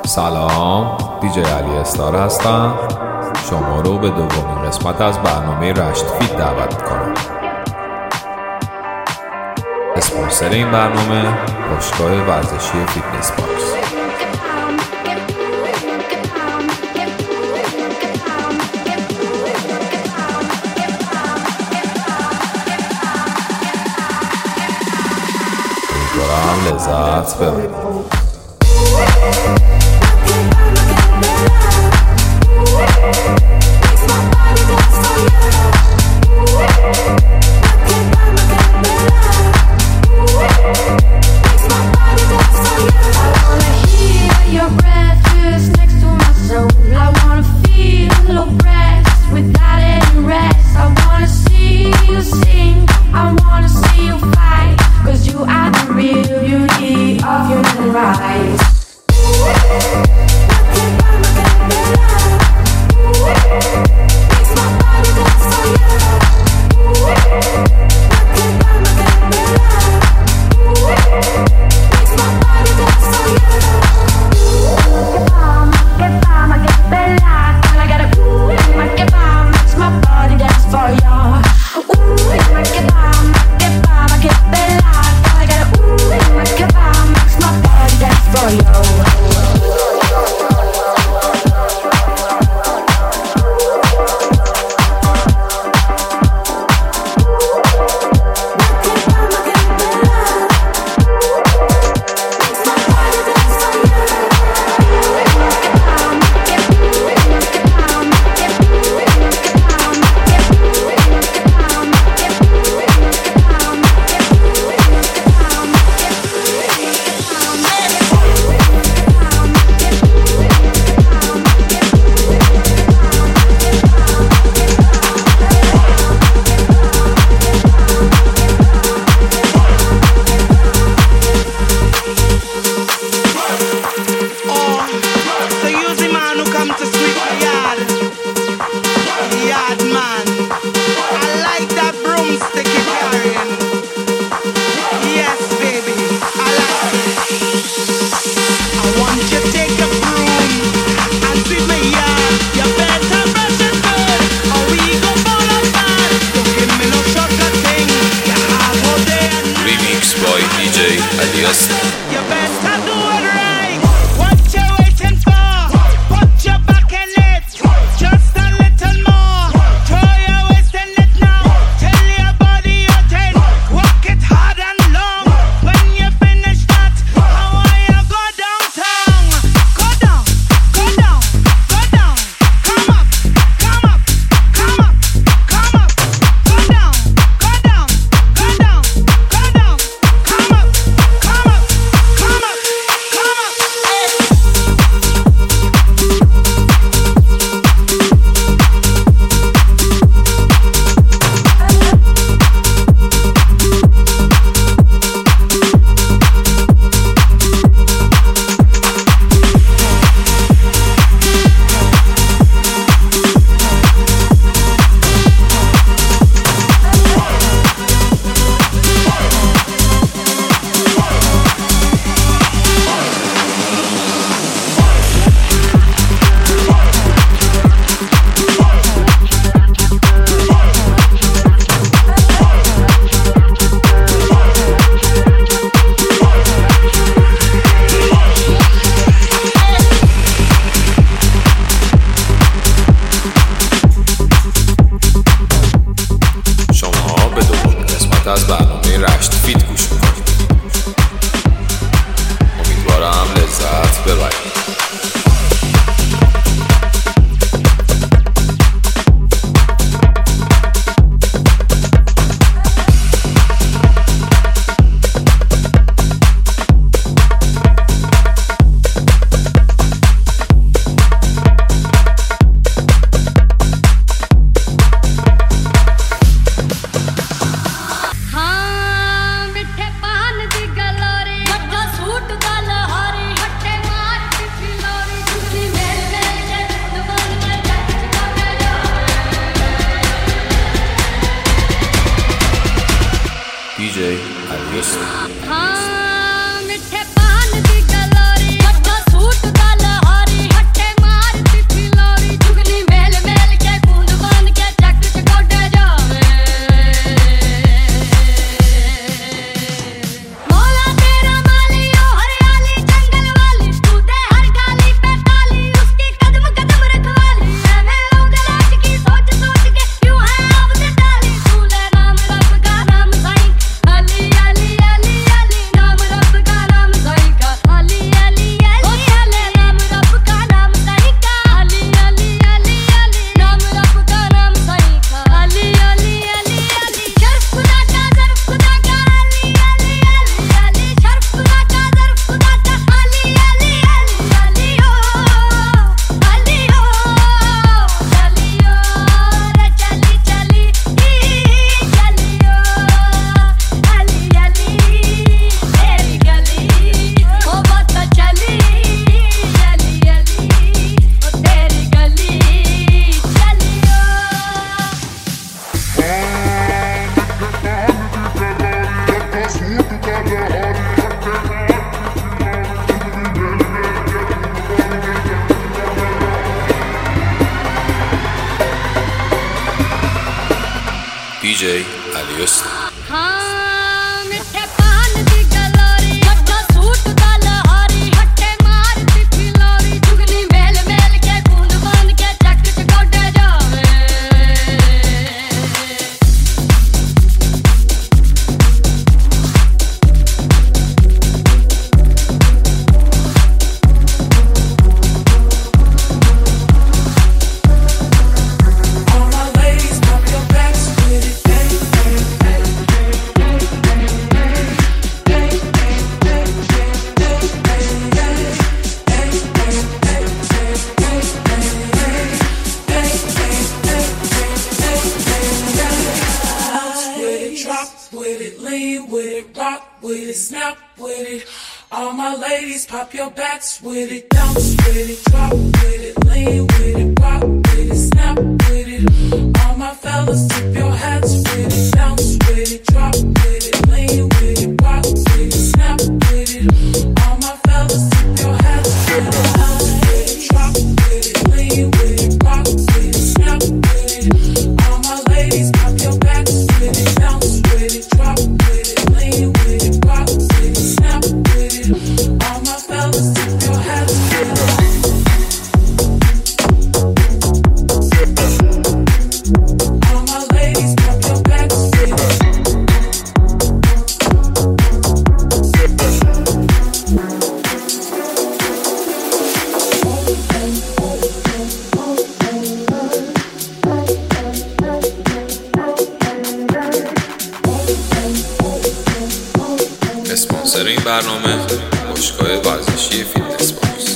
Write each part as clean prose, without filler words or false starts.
سلام، دیجی علی استار هستم. شما رو به دومین قسمت از برنامه رشت فیت دعوت میکنم. اسپانسر این برنامه باشگاه ورزشی فیتنس باکس. امیدوارم لذت ببرید. از برنامه رشت فیت گوش میکنید. امیدوارم لذت ببرید. DJ Alias. snap with it. All my ladies, pop your backs with it. Bounce with it, drop with it, lean with it, rock with it, snap with it. All my fellas, tip your hats with it. Bounce with it, drop with it, lean with it, rock with it, snap with it. All my fellas, tip your hats with it. Bounce with it, drop with it, lean with it, rock with it, snap with it. All my ladies, pop your backs with it. Bounce with it, drop with it, lean with it, rock with it, snap with it. All my fellas, tip your hats with it. All my ladies, pop your backs with it. اسپانسر این برنامه باشگاه ورزشی فیتنس باکس.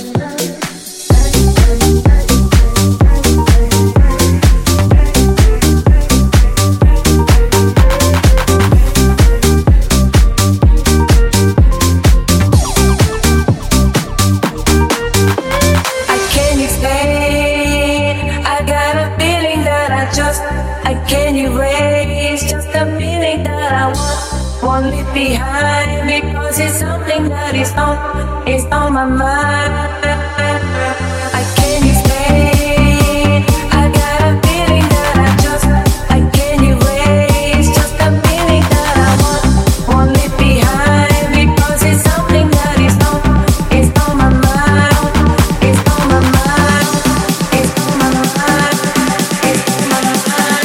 Behind because it's something that is on my mind. I can't explain. I got a feeling that I can't erase. Just a feeling that I won't leave behind because it's something that is on my mind. It's on my mind. It's on my mind. It's on my mind.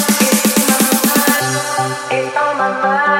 It's on my mind.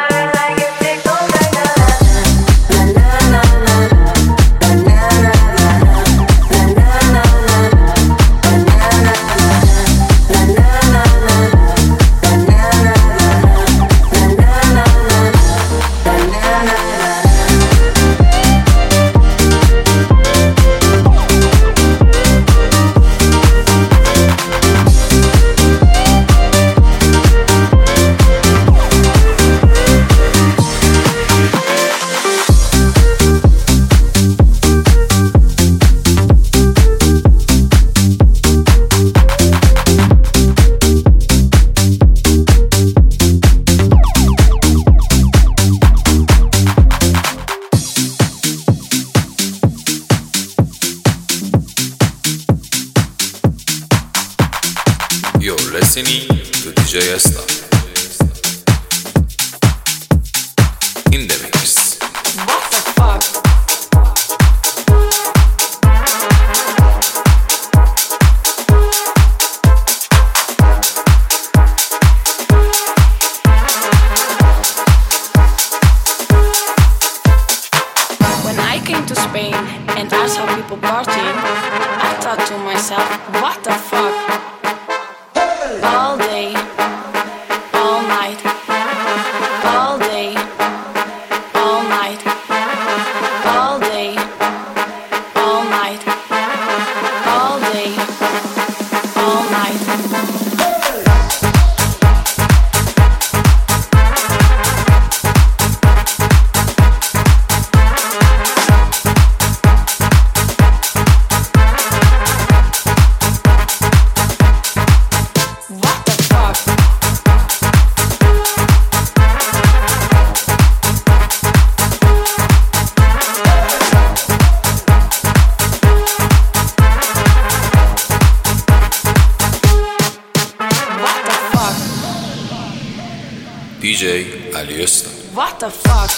You're listening to DJ Esta in the mix. What the fuck? When I came to Spain and I saw people partying, I thought to myself, what the fuck? All day, all night, all day, all night, all day, all night, all day, all night. DJ Aliesta. What the fuck?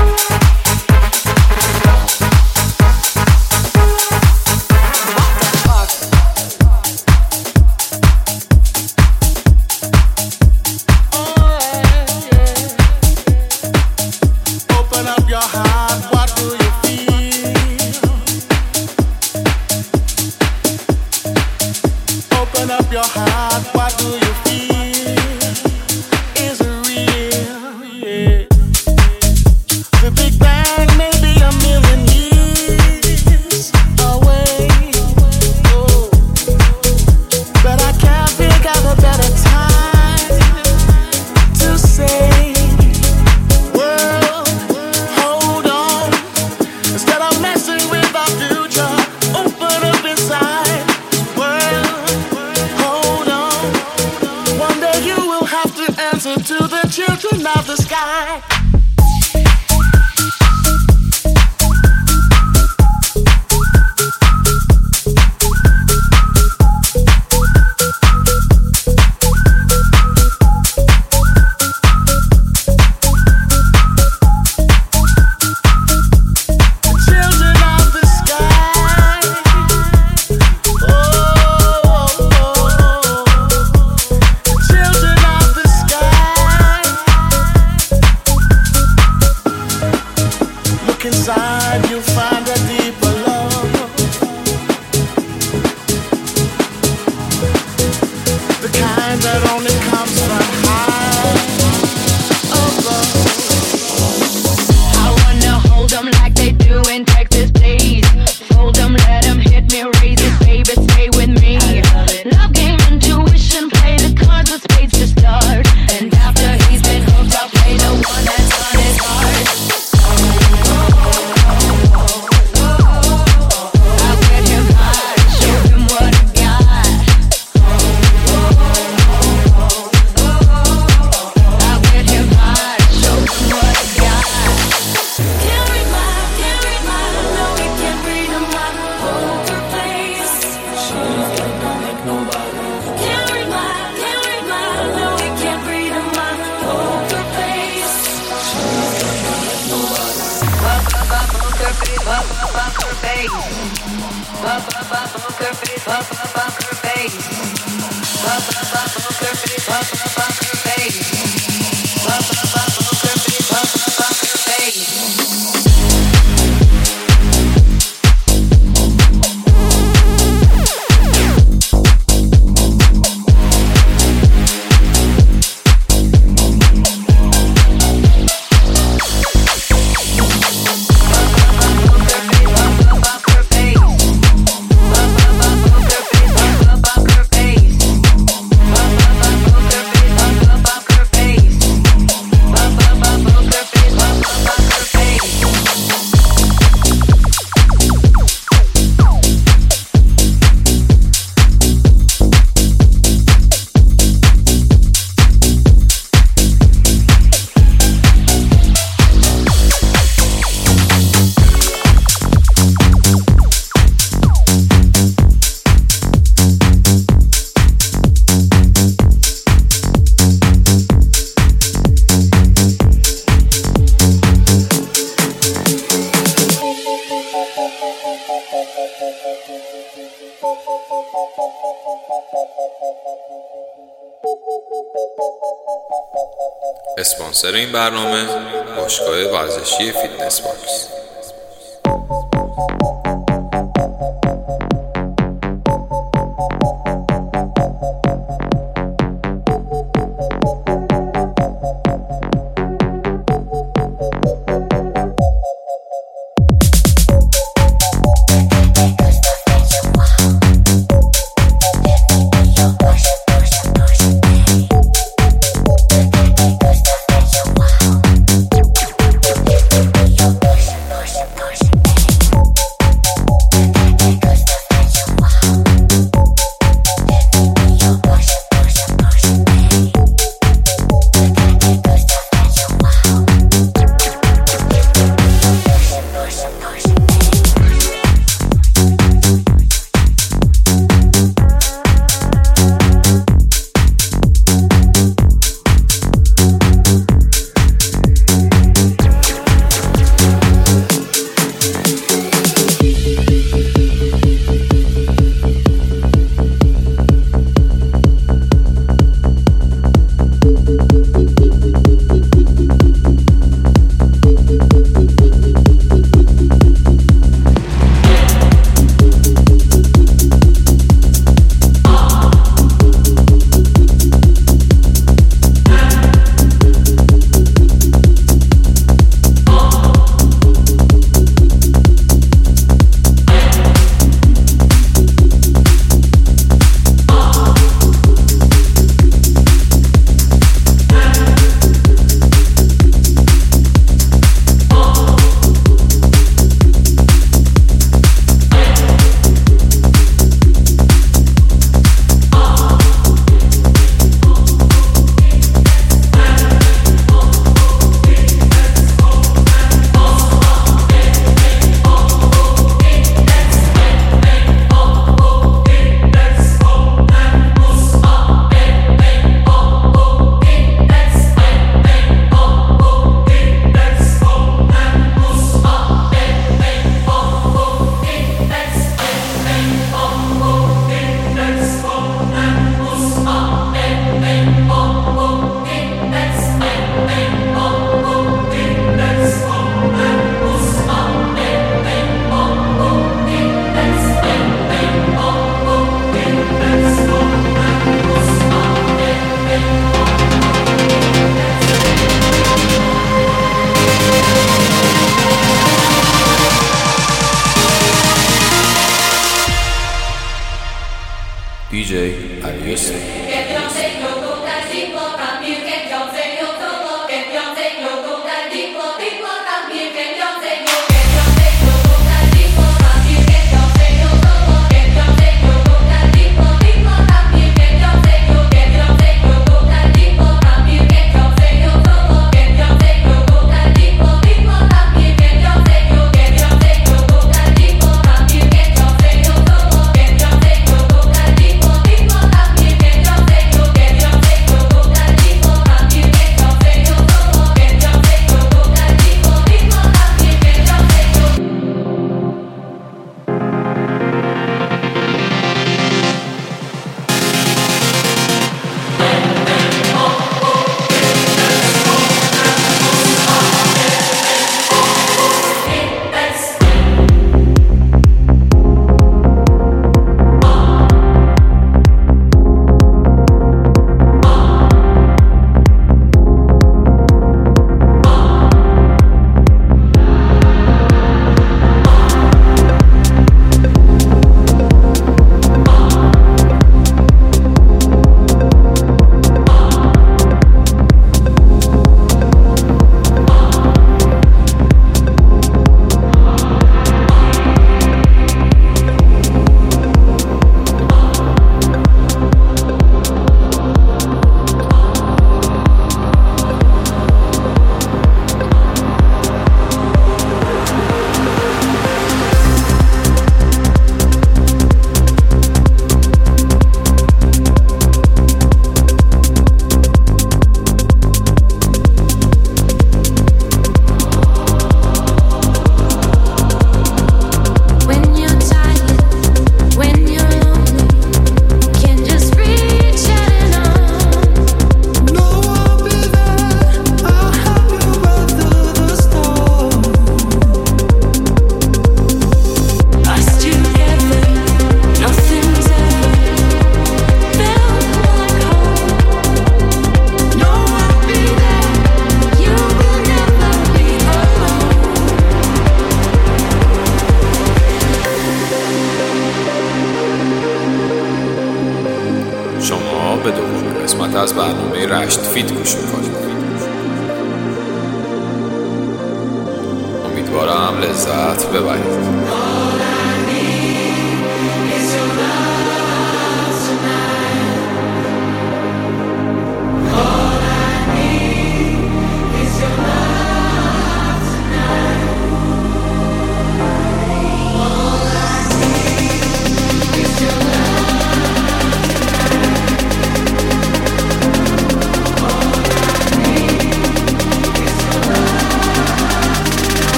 What the up your heart, what do you feel? Is it real? Yeah. The Big Bang may be a million years away, oh, but I can't think of a better time to say, world, hold on. Instead of messing with our future, open up inside. World, hold on. One day you will have to answer to the children of the sky. Inside you'll find a deeper love, the kind that only comes from high above. I wanna hold them like they do in Texas, please. Fold them, let them hit me, raise it, baby, stay with me. Love game, intuition, play the cards with spades to start. And after he's been hooked, I'll play the one that's on his heart. اسپانسر این برنامه باشگاه ورزشی فیتنس باکس. DJ Alice. به دومین قسمت از برنامه رشت فیت گوش میکنید. امیدوارم لذت ببرید.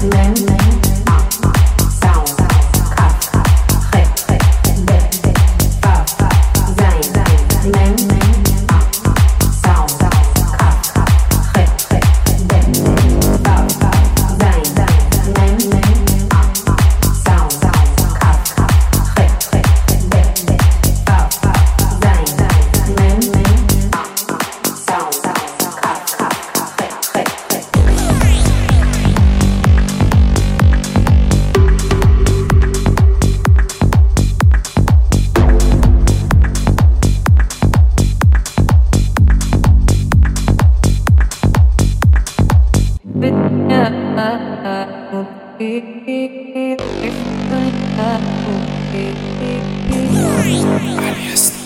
Alias